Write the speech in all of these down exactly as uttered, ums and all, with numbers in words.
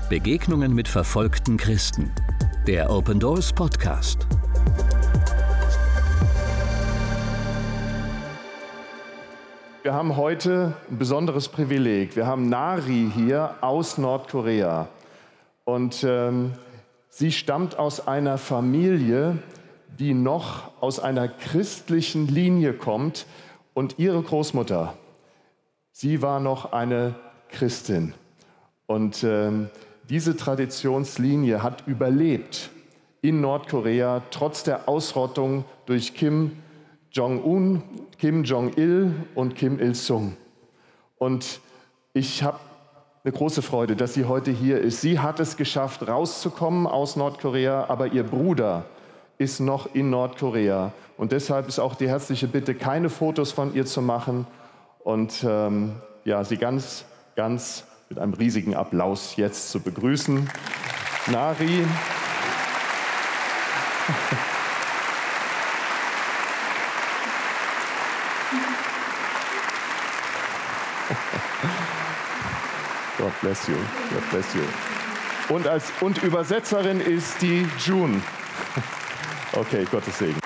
Begegnungen mit verfolgten Christen. Der Open Doors Podcast. Wir haben heute ein besonderes Privileg. Wir haben Nari hier aus Nordkorea. Und ähm, sie stammt aus einer Familie, die noch aus einer christlichen Linie kommt. Und ihre Großmutter, sie war noch eine Christin. Und ähm, diese Traditionslinie hat überlebt in Nordkorea, trotz der Ausrottung durch Kim Jong-un, Kim Jong-il und Kim Il-sung. Und ich habe eine große Freude, dass sie heute hier ist. Sie hat es geschafft, rauszukommen aus Nordkorea, aber ihr Bruder ist noch in Nordkorea. Und deshalb ist auch die herzliche Bitte, keine Fotos von ihr zu machen und ähm, ja, sie ganz, ganz mit einem riesigen Applaus jetzt zu begrüßen. Nari. God bless you. God bless you. Und, als, und Übersetzerin ist die June. Okay, Gottes Segen.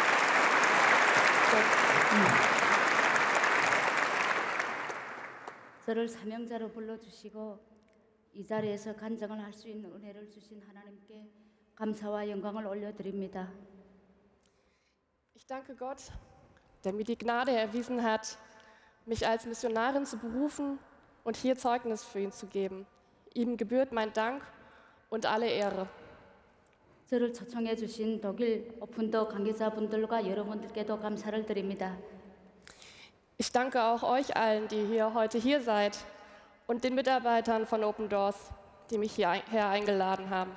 저를 사명자로 불러주시고 이 자리에서 간증을 할 수 있는 은혜를 주신 하나님께 감사와 영광을 올려드립니다. Ich danke Gott, der mir die Gnade erwiesen hat, mich als Missionarin zu berufen und hier Zeugnis für ihn zu geben. Ihm gebührt mein Dank und alle Ehre. 저를 초청해 주신 독일 오픈더 관계자분들과 여러분들께도 감사를 드립니다. Ich danke auch euch allen, die hier heute hier seid und den Mitarbeitern von Open Doors, die mich hierher eingeladen haben.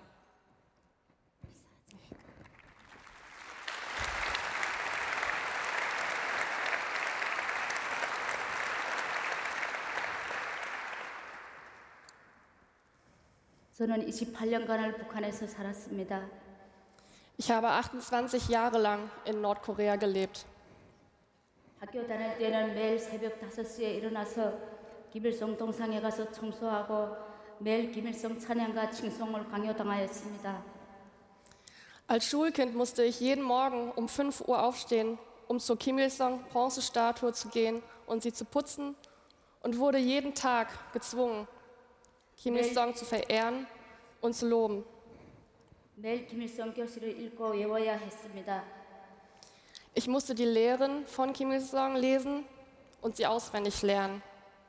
저는 이십팔 년간을 북한에서 살았습니다. Ich habe achtundzwanzig Jahre lang in Nordkorea gelebt. 학교 다닐 때는 매일 새벽 다섯 시에 일어나서 김일성 동상에 가서 청소하고 매일 김일성 찬양과 칭송을 강요당하였습니다. Als Schulkind musste ich jeden Morgen um fünf Uhr aufstehen, um zur Kim Il-sung Bronzestatue zu gehen und sie zu putzen und wurde jeden Tag gezwungen, Kim Il-sung zu verehren und zu loben. 매일 김일성 교실을 읽고 외워야 했습니다. Ich musste die Lehren von Kim Il-sung lesen und sie auswendig lernen.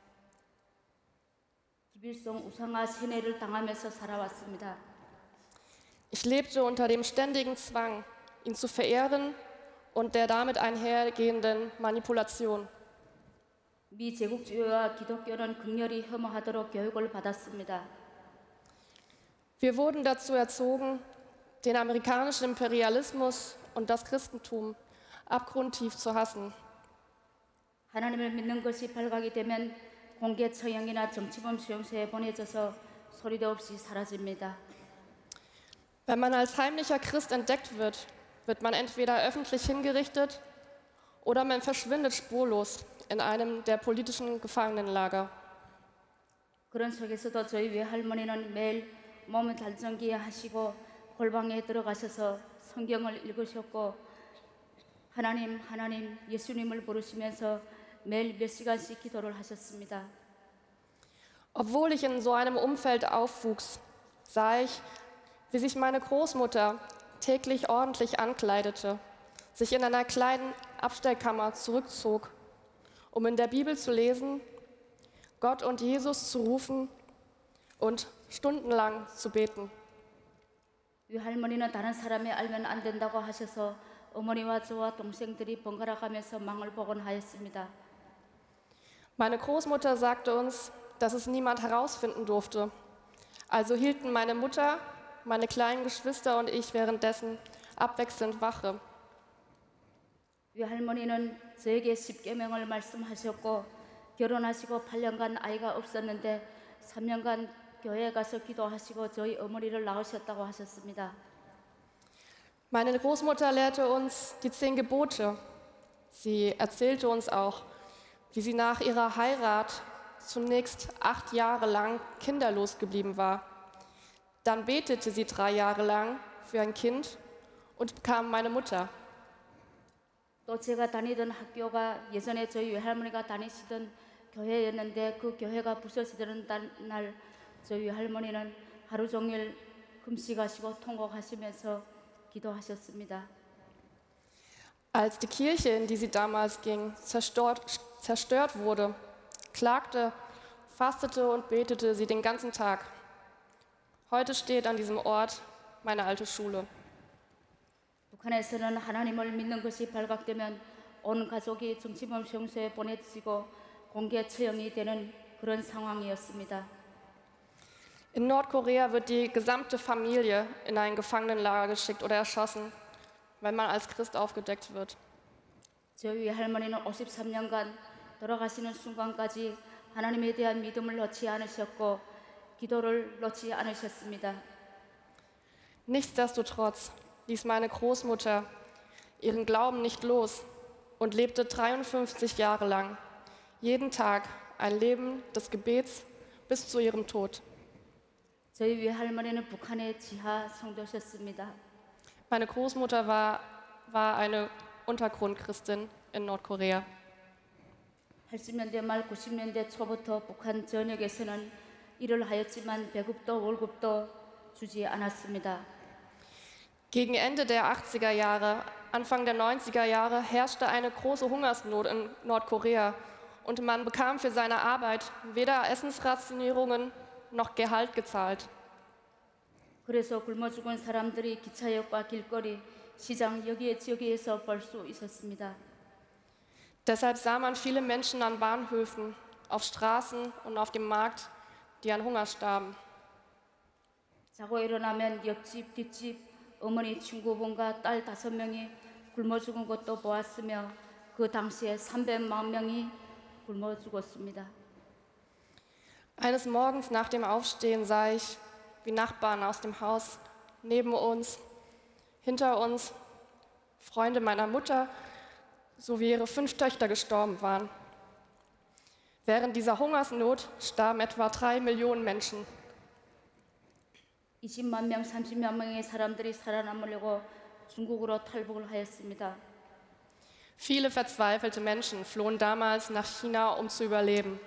김일성 우상화 세뇌를 당하면서 살아왔습니다. Ich lebte unter dem ständigen Zwang, ihn zu verehren und der damit einhergehenden Manipulation. 미 제국주의와 기독교는 극렬히 혐오하도록 교육을 받았습니다. Wir wurden dazu erzogen, den amerikanischen Imperialismus und das Christentum abgrundtief zu hassen. 하나님을 믿는 것이 발각이 되면 공개 처형이나 정치범 수용소에 보내져서 소리도 없이 사라집니다. Wenn man als heimlicher Christ entdeckt wird, wird man entweder öffentlich hingerichtet oder man verschwindet spurlos in einem der politischen Gefangenenlager. 그런 속에서도 저희 외할머니는 매일 몸을 단정기에 하시고 골방에 들어가셔서 성경을 읽으셨고 하나님, 하나님, 예수님을 부르시면서 매일 몇 시간씩 기도를 하셨습니다. Obwohl ich in so einem Umfeld aufwuchs, sah ich, wie sich meine Großmutter täglich ordentlich ankleidete, sich in einer kleinen Abstellkammer zurückzog, um in der Bibel zu lesen, Gott und Jesus zu rufen und stundenlang zu beten. 외할머니는 다른 사람이 알면 안 된다고 하셔서 어머니와 저와 동생들이 번갈아 가면서 망을 보곤 하였습니다. Meine Großmutter sagte uns, dass es niemand herausfinden durfte. Also hielten meine Mutter, meine kleinen Geschwister und ich währenddessen abwechselnd Wache. 외할머니는 저에게 십계명을 말씀하셨고 결혼하시고 팔 년간 아이가 없었는데 삼 년간 교회에 가서 기도하시고 저희 어머니를 낳으셨다고 하셨습니다. Meine Großmutter lehrte uns die zehn Gebote. Sie erzählte uns auch, wie sie nach ihrer Heirat zunächst acht Jahre lang kinderlos geblieben war. Dann betete sie drei Jahre lang für ein Kind und bekam meine Mutter. 또 제가 다니던 학교가 예전에 저희 외할머니가 다니시던 교회였는데 그 교회가 부서지던 날 저희 할머니는 하루 종일 금식하시고 통곡하시면서 기도하셨습니다. Als die Kirche, in die sie damals ging, zerstört, zerstört wurde, klagte, fastete und betete sie den ganzen Tag. Heute steht an diesem Ort meine alte Schule. 북한에서는 하나님을 믿는 것이 발각되면 온 가족이 정치범 형소에 보내지고 공개 처형이 되는 그런 상황이었습니다. In Nordkorea wird die gesamte Familie in ein Gefangenenlager geschickt oder erschossen, wenn man als Christ aufgedeckt wird. 저희 할머니는 오십삼 년간 돌아가시는 순간까지 하나님에 대한 믿음을 놓지 않으셨고 기도를 놓지 않으셨습니다. Nichtsdestotrotz ließ meine Großmutter ihren Glauben nicht los und lebte dreiundfünfzig Jahre lang, jeden Tag ein Leben des Gebets bis zu ihrem Tod. 저희 외할머니는 북한의 지하 성도셨습니다. Meine Großmutter war, war eine Untergrundchristin in Nordkorea. 팔십 년대 말 구십 년대 초부터 북한 전역에서는 일을 하였지만 배급도 월급도 주지 않았습니다. Gegen Ende der achtziger Jahre, Anfang der neunziger Jahre herrschte eine große Hungersnot in Nordkorea und man bekam für seine Arbeit weder Essensrationierungen noch Gehalt gezahlt. 그래서 굶어 죽은 사람들이 기차역과 길거리, 시장 여기에 저기에서 볼 수 있었습니다. Deshalb sah man viele Menschen an Bahnhöfen, auf Straßen und auf dem Markt, die an Hunger starben. 자고 일어나면 옆집, 뒷집, 어머니 친구분과 딸 다섯 명이 굶어 죽은 것도 보았으며 그 당시에 삼백만 명이 굶어 죽었습니다. Eines Morgens nach dem Aufstehen sah ich, wie Nachbarn aus dem Haus neben uns, hinter uns, Freunde meiner Mutter sowie ihre fünf Töchter gestorben waren. Während dieser Hungersnot starben etwa drei Millionen Menschen. 이십만 명, 삼십만 명의 사람들이 살아남으려고 중국으로 탈북을 하였습니다. Viele verzweifelte Menschen flohen damals nach China, um zu überleben.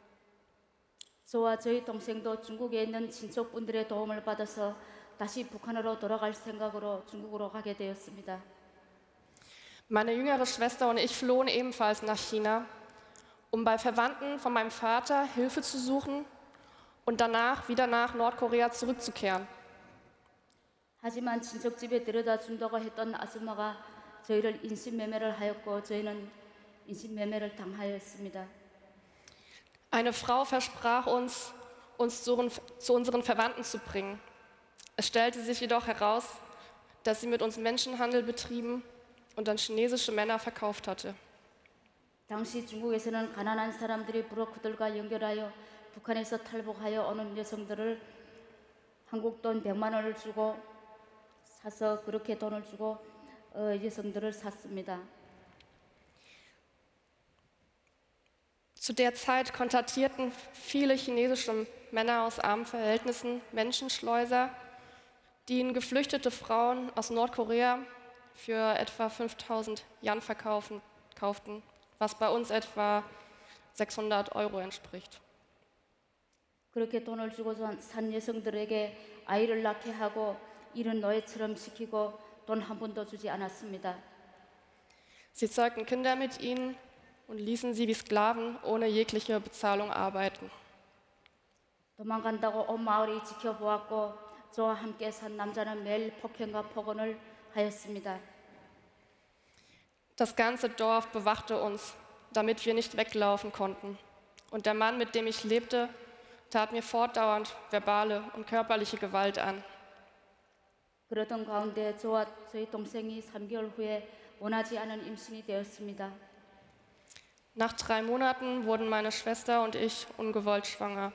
저와 저희 동생도 중국에 있는 친척분들의 도움을 받아서 다시 북한으로 돌아갈 생각으로 중국으로 가게 되었습니다. Meine jüngere Schwester und ich flohen ebenfalls nach China, um bei Verwandten von meinem Vater Hilfe zu suchen und danach wieder nach Nordkorea zurückzukehren. 하지만 친척집에 데려다 준다고 했던 아줌마가 저희를 인신매매를 하였고 저희는 인신매매를 당하였습니다. Eine Frau versprach uns, uns zu, zu unseren Verwandten zu bringen. Es stellte sich jedoch heraus, dass sie mit uns Menschenhandel betrieben und an chinesische Männer verkauft hatte. 당시 중국에서는 가난한 사람들이 브로커들과 연결하여 북한에서 탈북하여 오는 여성들을 한국 돈 백만 원을 주고 사서 그렇게 돈을 주고 어, 여성들을 샀습니다. Zu der Zeit kontaktierten viele chinesische Männer aus armen Verhältnissen Menschenschleuser, die ihnen geflüchtete Frauen aus Nordkorea für etwa fünftausend Yan verkaufen, kauften, was bei uns etwa sechshundert Euro entspricht. 그렇게 돈을 주고 산 여성들에게 아이를 낳게 하고 일은 노예처럼 시키고 돈 한 푼도 주지 않았습니다. Sie zeugten Kinder mit ihnen und ließen sie wie Sklaven ohne jegliche Bezahlung arbeiten. 도망간다고 온 마을이 지켜보았고 저와 함께 산 남자는 매일 폭행과 폭언을 하였습니다. Das ganze Dorf bewachte uns, damit wir nicht weglaufen konnten. Und der Mann, mit dem ich lebte, tat mir fortdauernd verbale und körperliche Gewalt an. 그러던 가운데 저와 저희 동생이 삼 개월 후에 원하지 않은 임신이 되었습니다. Nach drei Monaten wurden meine Schwester und ich ungewollt schwanger.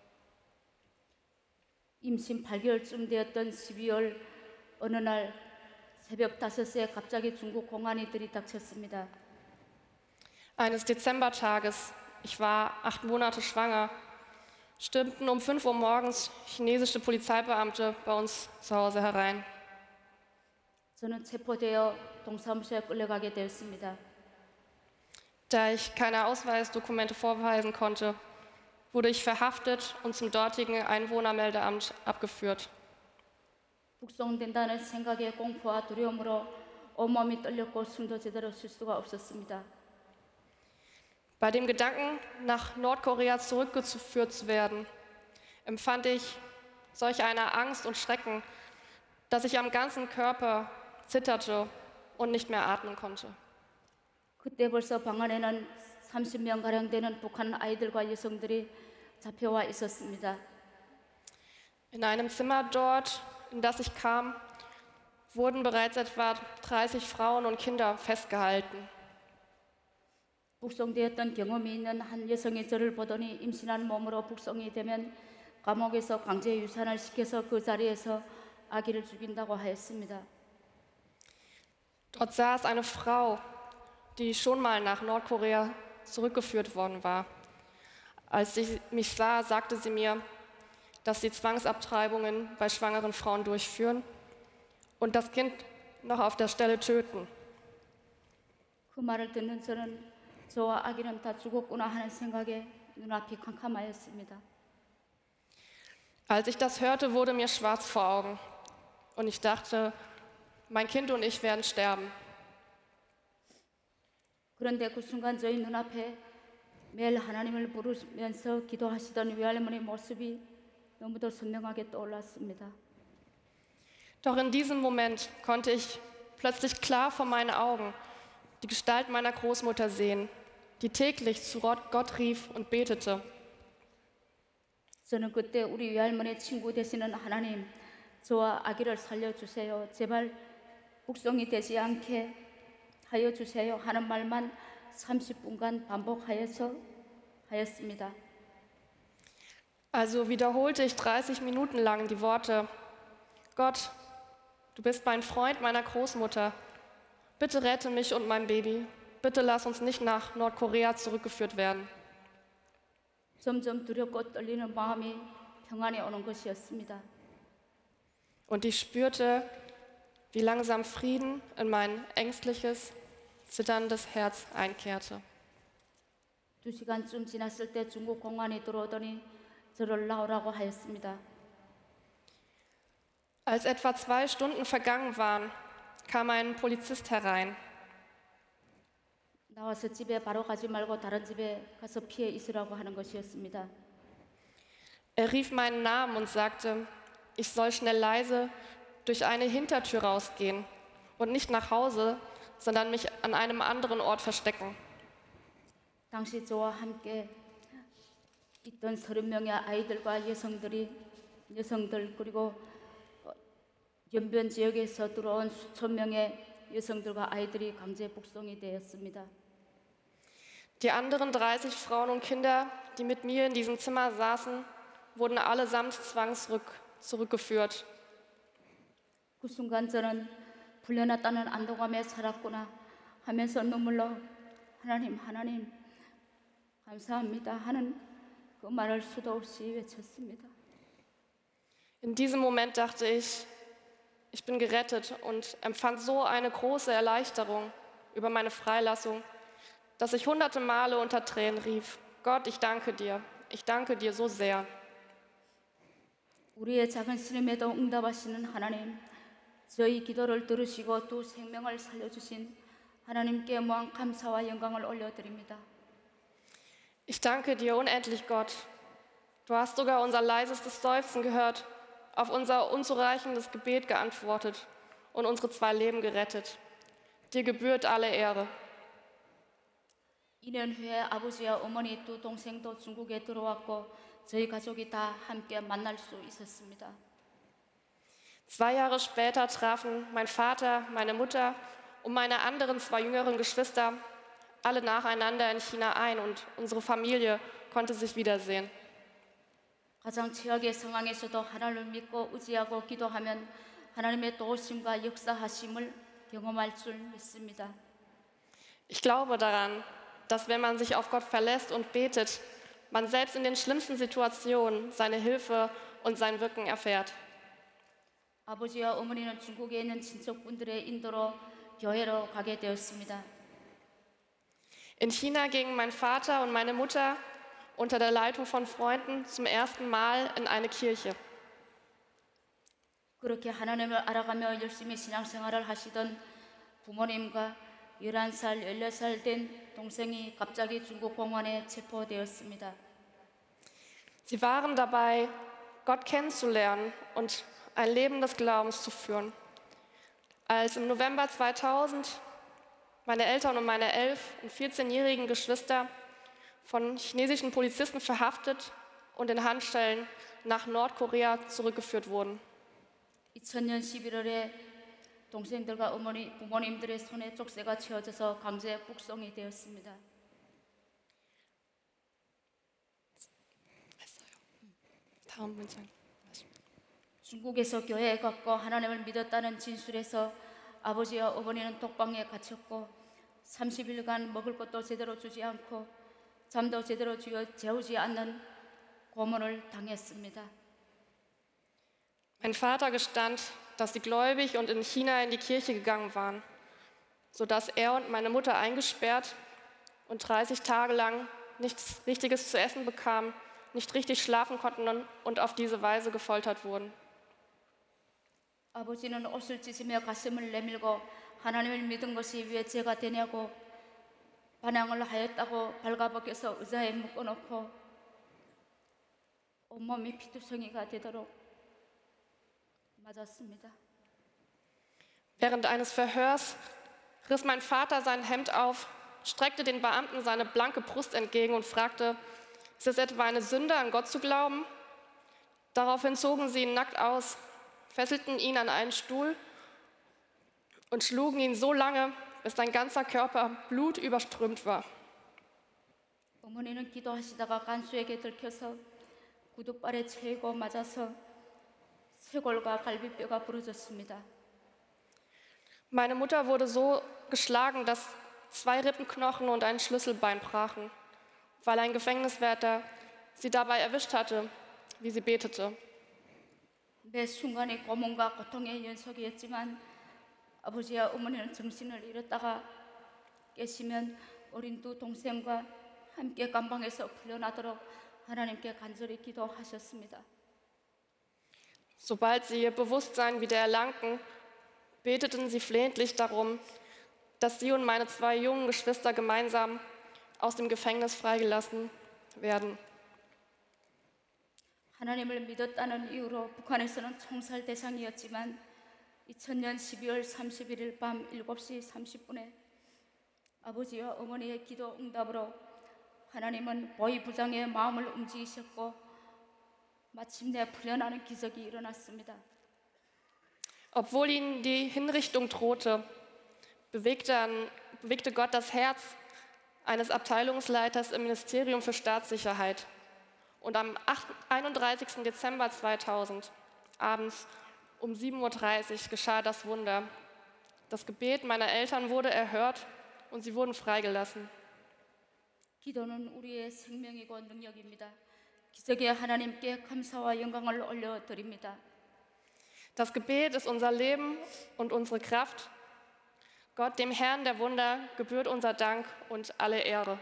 임신 팔 개월쯤 되었던 십이월 어느 날 새벽 다섯 시에 갑자기 중국 공안이 들이닥쳤습니다. Eines Dezembertages, ich war acht Monate schwanger, stürmten um fünf Uhr morgens chinesische Polizeibeamte bei uns zu Hause herein. 저는 체포되어 동사무소에 끌려가게 되었습니다. Da ich keine Ausweisdokumente vorweisen konnte, wurde ich verhaftet und zum dortigen Einwohnermeldeamt abgeführt. 북송된다는 생각에 공포와 두려움으로 온몸이 떨렸고 숨도 제대로 쉴 수가 없었습니다. Bei dem Gedanken, nach Nordkorea zurückgeführt zu werden, empfand ich solch eine Angst und Schrecken, dass ich am ganzen Körper zitterte und nicht mehr atmen konnte. 그때 벌써 방 안에는 삼십 명가량 되는 북한 아이들과 여성들이 잡혀와 있었습니다. In einem Zimmer dort, in das ich kam, wurden bereits etwa dreißig Frauen und Kinder festgehalten. 북송되었던 경험이 있는 한 여성이 저를 보더니 임신한 몸으로 북송이 되면 감옥에서 강제 유산을 시켜서 그 자리에서 아기를 죽인다고 하였습니다. Dort saß eine Frau, die schon mal nach Nordkorea zurückgeführt worden war. Als sie mich sah, sagte sie mir, dass sie Zwangsabtreibungen bei schwangeren Frauen durchführen und das Kind noch auf der Stelle töten. 그 말을 듣는 저는 저와 아기는 다 죽었구나 하는 생각에 눈앞이 캄캄하였습니다. Als ich das hörte, wurde mir schwarz vor Augen und ich dachte, mein Kind und ich werden sterben. 그런데 그 순간 저희 눈앞에 매일 하나님을 부르면서 기도하시던 외할머니 모습이 너무도 선명하게 떠올랐습니다. Doch in diesem Moment konnte ich plötzlich klar vor meinen Augen die Gestalt meiner Großmutter sehen, die täglich zu Gott rief und betete. 저는 그때 우리 외할머니 친구 되시는 하나님, 저와 아기를 살려주세요. 제발 북송이 되지 않게 하여 주세요 하는 말만 삼십 분간 반복하여서 하였습니다. Also wiederholte ich dreißig Minuten lang die Worte: Gott, du bist mein Freund meiner Großmutter. Bitte rette mich und mein Baby. Bitte lass uns nicht nach Nordkorea zurückgeführt werden. 점점 두렵고 떨리는 마음이 평안이 오는 것이었습니다. Und ich spürte, wie langsam Frieden in mein ängstliches, zitterndes Herz einkehrte. 두 시간쯤 지났을 때 중국 공안이 들어오더니 저를 나오라고 하였습니다. Als etwa zwei Stunden vergangen waren, kam ein Polizist herein. 나와서 집에 바로 가지 말고 다른 집에 가서 피해 있으라고 하는 것이었습니다. Er rief meinen Namen und sagte, ich soll schnell leise durch eine Hintertür rausgehen und nicht nach Hause, sondern mich an einem anderen Ort verstecken. 당시 저와 함께 있던 서른 명의 아이들과 여성들이 여성들 그리고 연변 지역에서 들어온 수천 명의 여성들과 아이들이 강제 북송이 되었습니다. Die anderen dreißig Frauen und Kinder, die mit mir in diesem Zimmer saßen, wurden allesamt zwangsrück zurückgeführt. 그 순간 저는 풀려났다는 안도감에 살았구나 하면서 눈물로 하나님 하나님 감사합니다 하는 그 말을 수도 없이 외쳤습니다. In diesem Moment dachte ich, ich bin gerettet und empfand so eine große Erleichterung über meine Freilassung, dass ich hunderte Male unter Tränen rief, Gott, ich danke dir, ich danke dir so sehr. 우리의 작은 시름에도 응답하시는 하나님, 저희 기도를 들으시고 두 생명을 살려주신 하나님께 무한 감사와 영광을 올려드립니다. Ich danke dir unendlich, Gott. Du hast sogar unser leisestes Seufzen gehört, auf unser unzureichendes Gebet geantwortet und unsere zwei Leben gerettet. Dir gebührt alle Ehre. 이 년 후에 아버지와 어머니 두 동생도 중국에 들어왔고 저희 가족이 다 함께 만날 수 있었습니다. Zwei Jahre später trafen mein Vater, meine Mutter und meine anderen zwei jüngeren Geschwister alle nacheinander in China ein und unsere Familie konnte sich wiedersehen. 가장 최악의 상황에서도 하나님을 믿고 의지하고 기도하면 하나님의 도우심과 역사하심을 경험할 줄 믿습니다. Ich glaube daran, dass wenn man sich auf Gott verlässt und betet, man selbst in den schlimmsten Situationen seine Hilfe und sein Wirken erfährt. 아버지와 어머니는 중국에 있는 친척분들의 인도로 교회로 가게 되었습니다. In China gingen mein Vater und meine Mutter unter der Leitung von Freunden zum ersten Mal in eine Kirche. 그렇게 하나님을 알아가며 열심히 신앙생활을 하시던 부모님과 열한 살, 열네 살 된 동생이 갑자기 중국 공안에 체포되었습니다. Sie waren dabei, Gott kennenzulernen und ein Leben des Glaubens zu führen. Als im November zweitausend meine Eltern und meine elf- und vierzehnjährigen Geschwister von chinesischen Polizisten verhaftet und in Handschellen nach Nordkorea zurückgeführt wurden. 이천 년 십일월에 동생들과 어머니, 부모님들의 손에 족쇄가 채워져서 강제 북송이 되었습니다. 다음 문장. 중국에서 교회에 갔고 하나님을 믿었다는 진술에서 아버지와 어머니는 독방에 갇혔고 삼십 일간 먹을 것도 제대로 주지 않고 잠도 제대로 재우지 않는 고문을 당했습니다. Mein Vater gestand, dass sie gläubig und in China in die Kirche gegangen waren, sodass er und meine Mutter eingesperrt und dreißig Tage lang nichts Richtiges zu essen bekamen, nicht richtig schlafen konnten und auf diese Weise gefoltert wurden. 아버지는 옷을 찢으며 가슴을 내밀고 하나님을 믿은 것이 왜 죄가 되냐고 반항을 하였다고 발가벗겨서 의자에 묶어놓고 온몸이 피투성이가 되도록 맞았습니다. Während eines Verhörs riss mein Vater sein Hemd auf, streckte den Beamten seine blanke Brust entgegen und fragte, ist es etwa eine Sünde, an Gott zu glauben? Daraufhin zogen sie ihn nackt aus, fesselten ihn an einen Stuhl und schlugen ihn so lange, bis sein ganzer Körper blutüberströmt war. 어머니는 기도하시다가 간수에게 들켜서 구두발에 채고 맞아서 쇄골과 갈비뼈가 부러졌습니다. Meine Mutter wurde so geschlagen, dass zwei Rippenknochen und ein Schlüsselbein brachen, weil ein Gefängniswärter sie dabei erwischt hatte, wie sie betete. 매 순간이 고문과 고통의 연속이었지만 아버지와 어머니는 정신을 잃었다가 깨시면 어린 두 동생과 함께 감방에서 풀려나도록 하나님께 간절히 기도하셨습니다. Sobald sie ihr Bewusstsein wieder erlangten, beteten sie flehentlich darum, dass sie und meine zwei jungen Geschwister gemeinsam aus dem Gefängnis freigelassen werden. 하나님을 믿었다는 이유로 북한에서는 총살 대상이었지만 이천 년 십이월 삼십일일 밤 일곱 시 삼십 분에 아버지와 어머니의 기도 응답으로 하나님은 보위 부장의 마음을 움직이셨고 마침내 풀려나는 기적이 일어났습니다. Obwohl ihnen die Hinrichtung drohte, bewegte, an, bewegte Gott das Herz eines Abteilungsleiters im Ministerium für Staatssicherheit. Und am einunddreißigsten Dezember zweitausend, abends um sieben Uhr dreißig, geschah das Wunder. Das Gebet meiner Eltern wurde erhört und sie wurden freigelassen. 기도는 우리의 생명이고 능력입니다. 기적의 하나님께 감사와 영광을 올려드립니다. Das Gebet ist unser Leben und unsere Kraft. Gott, dem Herrn der Wunder, gebührt unser Dank und alle Ehre.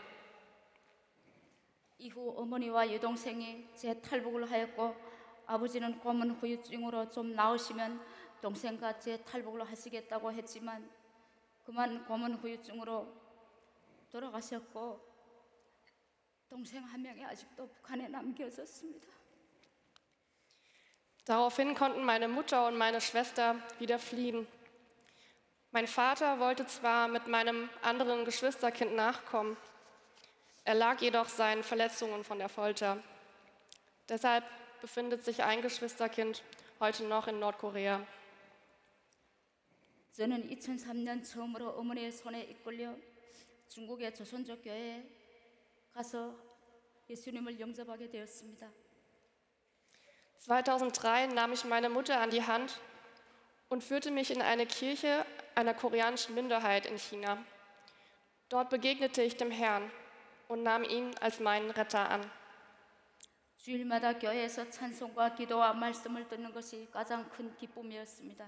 이후 어머니와 여동생이 재탈북을 하였고 아버지는 고문 후유증으로 좀 나으시면 동생과 재탈북을 하시겠다고 했지만 그만 고문 후유증으로 돌아가셨고 동생 한 명이 아직도 북한에 남겨졌습니다. Daraufhin konnten meine Mutter und meine Schwester wieder fliehen. Mein Vater wollte zwar mit meinem anderen Geschwisterkind nachkommen, er lag jedoch seinen Verletzungen von der Folter. Deshalb befindet sich ein Geschwisterkind heute noch in Nordkorea. 저는 이천삼 년 처음으로 어머니의 손에 이끌려 중국의 조선족 교회에 가서 예수님을 영접하게 되었습니다. zweitausenddrei nahm ich meine Mutter an die Hand und führte mich in eine Kirche einer koreanischen Minderheit in China. Dort begegnete ich dem Herrn und nahm ihn als meinen Retter an. 주일마다 교회에서 찬송과 기도와 말씀을 듣는 것이 가장 큰 기쁨이었습니다.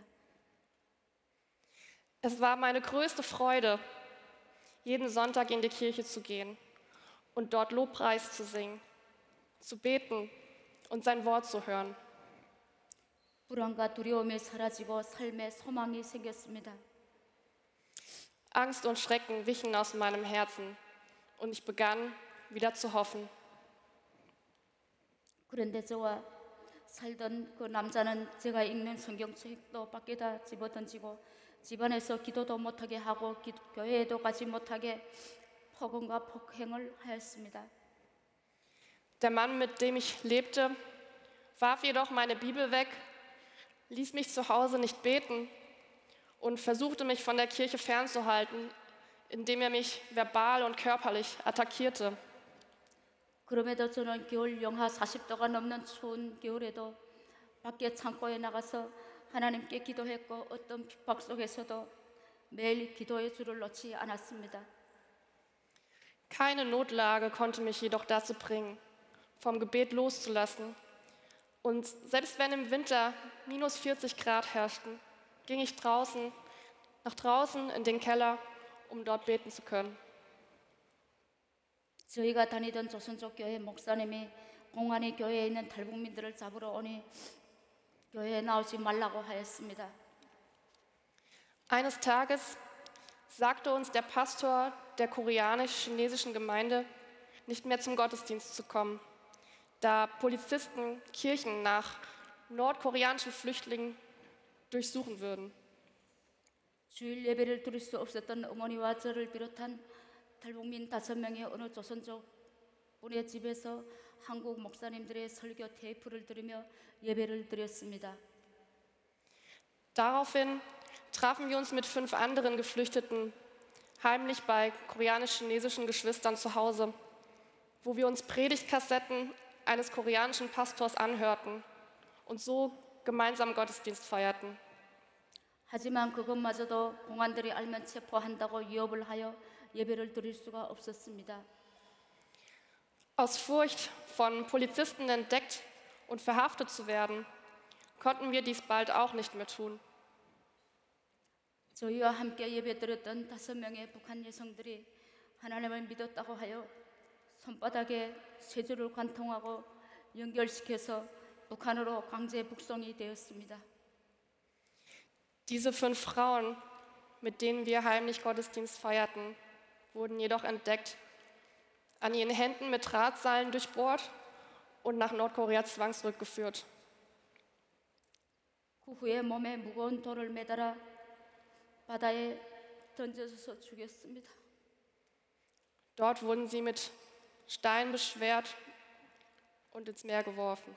Es war meine größte Freude, jeden Sonntag in die Kirche zu gehen und dort Lobpreis zu singen, zu beten und sein Wort zu hören. 불안과 두려움이 사라지고 삶에 소망이 생겼습니다. Angst und Schrecken wichen aus meinem Herzen und ich begann wieder zu hoffen. 그런데 저와 살던 그 남자는 제가 읽는 성경책도 밖에다 집어던지고 집안에서 기도도 못하게 하고 기, 교회에도 가지 못하게 폭언과 폭행을 하였습니다. Der Mann, mit dem ich lebte, warf jedoch meine Bibel weg, ließ mich zu Hause nicht beten und versuchte mich von der Kirche fernzuhalten, indem er mich verbal und körperlich attackierte. 그럼에도 저는 겨울 영하 사십 도가 넘는 추운 겨울에도 밖에 창고에 나가서 하나님께 기도했고 어떤 핍박 속에서도 매일 기도의 줄을 놓지 않았습니다. Keine Notlage konnte mich jedoch dazu bringen, vom Gebet loszulassen. Und selbst wenn im Winter minus vierzig Grad herrschten, ging ich draußen, nach draußen in den Keller, um dort beten zu können. 저희가 다니던 조선족 교회 목사님이 공안이 교회에 있는 탈북민들을 잡으러 오니 교회에 나오지 말라고 하였습니다. Eines Tages sagte uns der Pastor der koreanisch-chinesischen Gemeinde, nicht mehr zum Gottesdienst zu kommen, da Polizisten Kirchen nach nordkoreanischen Flüchtlingen durchsuchen würden. 주일 예배를 드릴 수 없었던 어머니와 저를 비롯한 탈북민 다섯 명의 어느 조선족 분의 집에서 한국 목사님들의 설교 테이프를 들으며 예배를 드렸습니다. Daraufhin trafen wir uns mit fünf anderen Geflüchteten heimlich bei koreanisch-chinesischen Geschwistern zu Hause, wo wir uns Predigtkassetten eines koreanischen Pastors anhörten und so gemeinsam Gottesdienst feierten. 하지만 그것마저도 공안들이 알면 체포한다고 위협을 하여 예배를 드릴 수가 없었습니다. Aus Furcht, von Polizisten entdeckt und verhaftet zu werden, konnten wir dies bald auch nicht mehr tun. 저희와 함께 예배드렸던 다섯 명의 북한 여성들이 하나님을 믿었다고 하여 손바닥에 세 줄을 관통하고 연결시켜서 북한으로 강제 북송이 되었습니다. Diese fünf Frauen, mit denen wir heimlich Gottesdienst feierten, wurden jedoch entdeckt, an ihren Händen mit Drahtseilen durchbohrt und nach Nordkorea zwangsrückgeführt. 그 후에 몸에 무거운 돌을 매달아 바다에 던져서 죽였습니다. Dort wurden sie mit Steinen beschwert und ins Meer geworfen.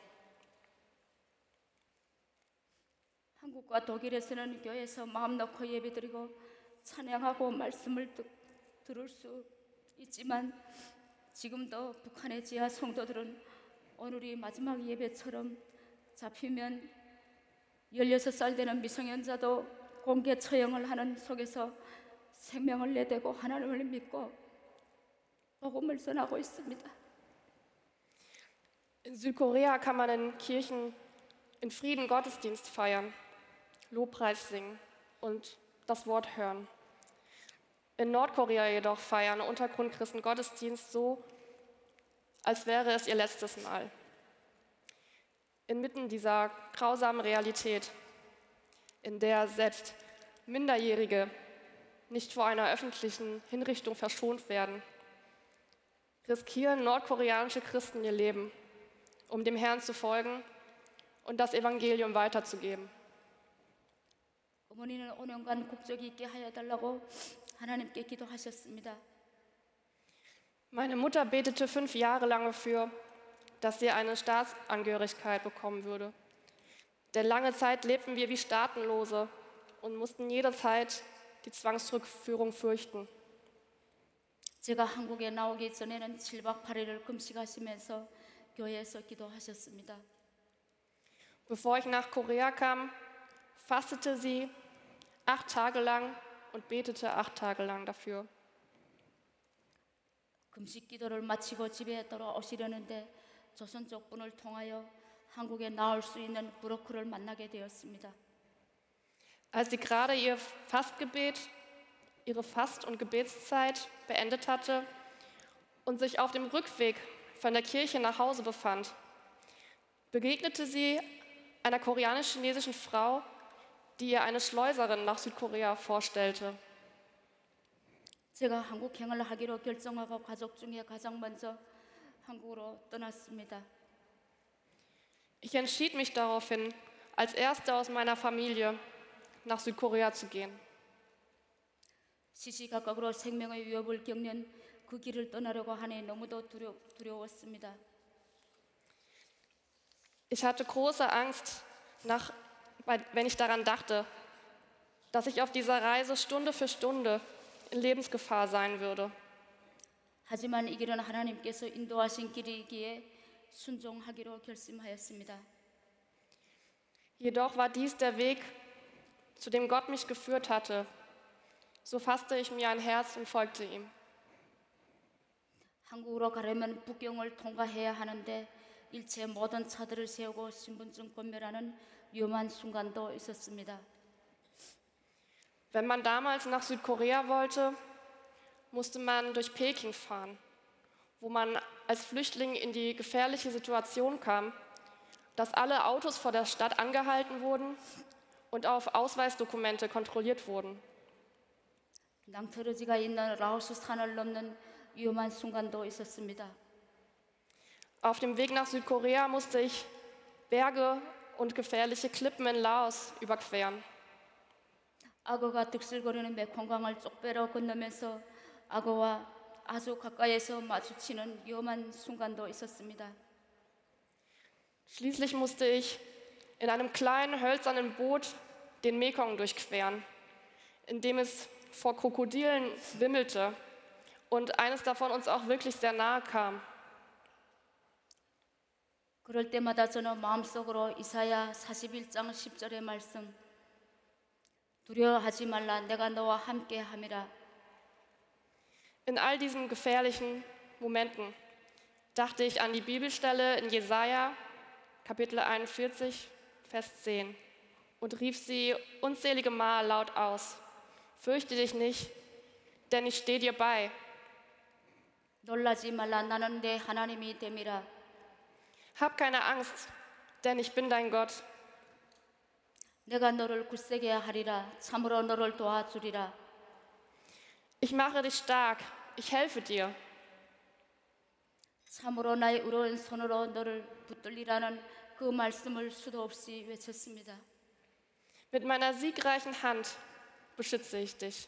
한국과 독일에서는 교회에서 마음 놓고 예배드리고 찬양하고 말씀을 듣, 들을 수 있지만 지금도 북한의 지하 성도들은 오늘이 마지막 예배처럼 잡히면 열여섯 살 되는 미성년자도 공개 처형을 하는 속에서 생명을 내대고 하나님을 믿고 복음을 전하고 있습니다. In Südkorea kann man in Kirchen in Frieden Gottesdienst feiern, Lobpreis singen und das Wort hören. In Nordkorea jedoch feiern Untergrundchristen Gottesdienst so, als wäre es ihr letztes Mal. Inmitten dieser grausamen Realität, in der selbst Minderjährige nicht vor einer öffentlichen Hinrichtung verschont werden, riskieren nordkoreanische Christen ihr Leben, um dem Herrn zu folgen und das Evangelium weiterzugeben. 어머니는 오 년간 국적이 있게 하여 달라고 하나님께 기도하셨습니다. Meine Mutter betete fünf Jahre lang dafür, dass sie eine Staatsangehörigkeit bekommen würde. Denn lange Zeit lebten wir wie Staatenlose und mussten jederzeit die Zwangsrückführung fürchten. 제가 한국에 나오기 전에는 칠 박 팔 일을 금식하시면서 교회에서 기도하셨습니다. Bevor ich nach Korea kam, fastete sie acht Tage lang und betete acht Tage lang dafür. 금식 기도를 마치고 집에 돌아오시려는데 조선 쪽분을 통하여 한국에 나올 수 있는 브로커를 만나게 되었습니다. Als sie gerade ihr Fastgebet, ihre Fast- und Gebetszeit beendet hatte und sich auf dem Rückweg von der Kirche nach Hause befand, begegnete sie einer koreanisch-chinesischen Frau, die ihr eine Schleuserin nach Südkorea vorstellte. 제가 한국행을 하기로 결정하고 가족 중에 가장 먼저 한국으로 떠났습니다. Ich entschied mich daraufhin, als Erste aus meiner Familie nach Südkorea zu gehen. 시시각각으로 생명의 위협을 겪는 그 길을 떠나려고 하니 너무도 두려, 두려웠습니다. Ich hatte große Angst, nach, wenn ich daran dachte, dass ich auf dieser Reise Stunde für Stunde in Lebensgefahr sein würde. 하지만 이 길은 하나님께서 인도하신 길이기에 순종하기로 결심하였습니다. Jedoch war dies der Weg, zu dem Gott mich geführt hatte. So fasste ich mir ein Herz und folgte ihm. 한국으로 가려면 북경을 통과해야 하는데 일체 모든 차들을 세우고 신분증 검열하는 위험한 순간도 있었습니다. Wenn man damals nach Südkorea wollte, musste man durch Peking fahren, wo man als Flüchtling in die gefährliche Situation kam, dass alle Autos vor der Stadt angehalten wurden und auf Ausweisdokumente kontrolliert wurden. 낭떠러지가 있는 라오스 산을 넘는 위험한 순간도 있었습니다. Auf dem Weg nach Südkorea musste ich Berge und gefährliche Klippen in Laos überqueren. 악어가 득실거리는 메콩강을 쪽배로 건너면서 악어와 아주 가까이에서 마주치는 위험한 순간도 있었습니다. Schließlich musste ich in einem kleinen hölzernen Boot den Mekong durchqueren, in dem es vor Krokodilen wimmelte und eines davon uns auch wirklich sehr nahe kam. 그럴 때마다 저는 마음속으로 이사야 사십일 장 십 절의 말씀 두려워하지 말라 내가 너와 함께 함이라. In all diesen gefährlichen Momenten dachte ich an die Bibelstelle in Jesaja, Kapitel einundvierzig, Vers zehn und rief sie unzählige Mal laut aus. Fürchte dich nicht, denn ich stehe dir bei. 놀라지 말라 나는 내 하나님이 됨이라. Hab keine Angst, denn ich bin dein Gott. 내가 너를 굳세게 하리라. 참으로 너를 도와주리라. Ich mache dich stark, ich helfe dir. 참으로 나의 의로운 손으로 너를 붙들리라는 그 말씀을 수도 없이 외쳤습니다. Mit meiner siegreichen Hand beschütze ich dich.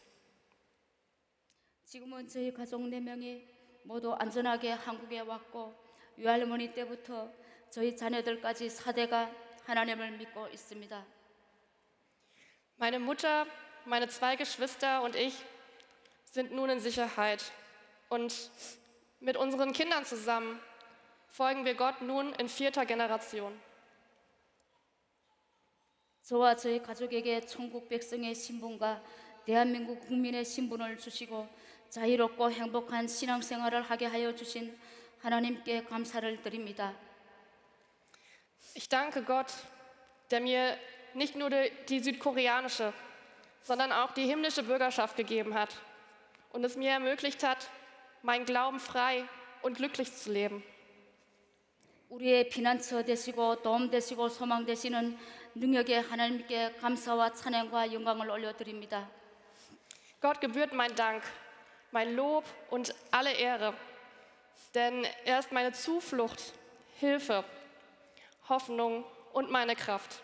지금은 저희 가족 네 명이 모두 안전하게 한국에 왔고 외할머니 때부터 저희 자녀들까지 사 대가 하나님을 믿고 있습니다. Meine Mutter, meine zwei Geschwister und ich sind nun in Sicherheit. Und mit unseren Kindern zusammen folgen wir Gott nun in vierter Generation. 저와 저희 가족에게 천국 백성의 신분과 대한민국 국민의 신분을 주시고 자유롭고 행복한 신앙생활을 하게 하여 주신 하나님께 감사를 드립니다. Ich danke Gott, der mir nicht nur die, die südkoreanische, sondern auch die himmlische Bürgerschaft gegeben hat und es mir ermöglicht hat, meinen Glauben frei und glücklich zu leben. 우리의 피난처 되시고 도움 되시고 소망 되시는 능력의 하나님께 감사와 찬양과 영광을 올려드립니다. Gott gebührt mein Dank, mein Lob und alle Ehre, denn er ist meine Zuflucht, Hilfe, Hoffnung und meine Kraft.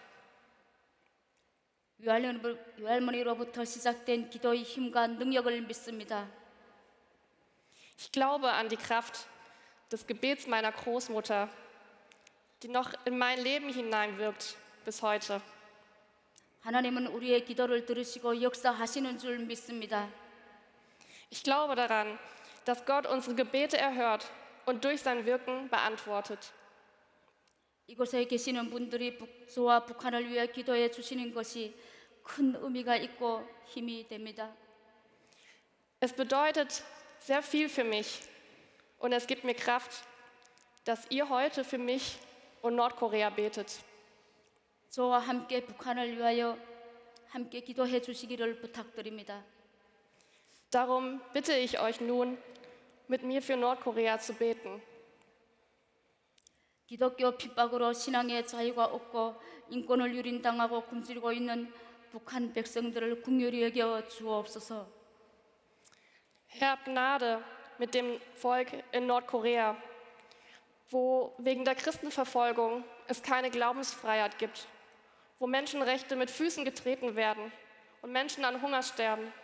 외할머니로부터 시작된 기도의 힘과 능력을 믿습니다. Ich glaube an die Kraft des Gebets meiner Großmutter, die noch in mein Leben hineinwirkt bis heute. 하나님은 우리의 기도를 들으시고 역사하시는 줄 믿습니다. Ich glaube daran, dass Gott unsere Gebete erhört und durch sein Wirken beantwortet. 이곳에 계시는 분들이 북조와 북한을 위해 기도해 주시는 것이 큰 의미가 있고 힘이 됩니다. Es bedeutet sehr viel für mich, Und es gibt mir Kraft, dass ihr heute für mich und Nordkorea betet. 저와 함께 북한을 위하여 함께 기도해 주시기를 부탁드립니다. Darum bitte ich euch nun, mit mir für Nordkorea zu beten. 기독교 핍박으로 신앙의 자유가 없고 인권을 유린당하고 굶주리고 있는 북한 백성들을 긍휼히 여겨 주옵소서. Herr, hab Gnade mit dem Volk in Nordkorea, wo wegen der Christenverfolgung es keine Glaubensfreiheit gibt, wo Menschenrechte mit Füßen getreten werden und Menschen an Hunger sterben.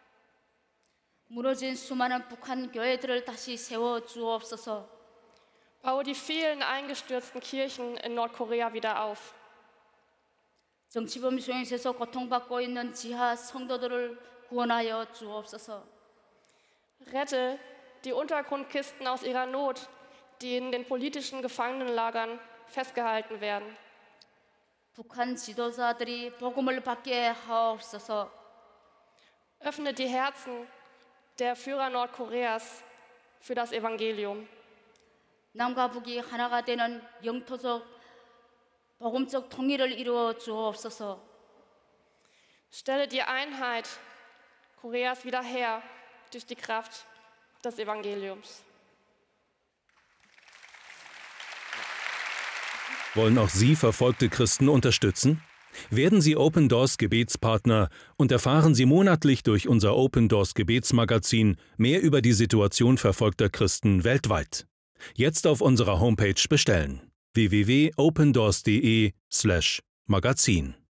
무너진 수많은 북한 교회들을 다시 세워 주옵소서. Baue die vielen eingestürzten Kirchen in Nordkorea wieder auf. 정치범 수용소에서 고통받고 있는 지하 성도들을 구원하여 주옵소서. Rette die Untergrundkisten aus ihrer Not, die in den politischen Gefangenenlagern festgehalten werden. 북한 지도자들이 복음을 받게 하옵소서. Öffne die Herzen der Führer Nordkoreas für das Evangelium. 남과 북이 하나가 되는 영토적 복음적 통일을 이루어 주옵소서. Stelle die Einheit Koreas wieder her durch die Kraft des Evangeliums. Wollen auch Sie verfolgte Christen unterstützen? Werden Sie Open Doors Gebetspartner und erfahren Sie monatlich durch unser Open Doors Gebetsmagazin mehr über die Situation verfolgter Christen weltweit. Jetzt auf unserer Homepage bestellen: w w w punkt opendoors punkt de slash magazin.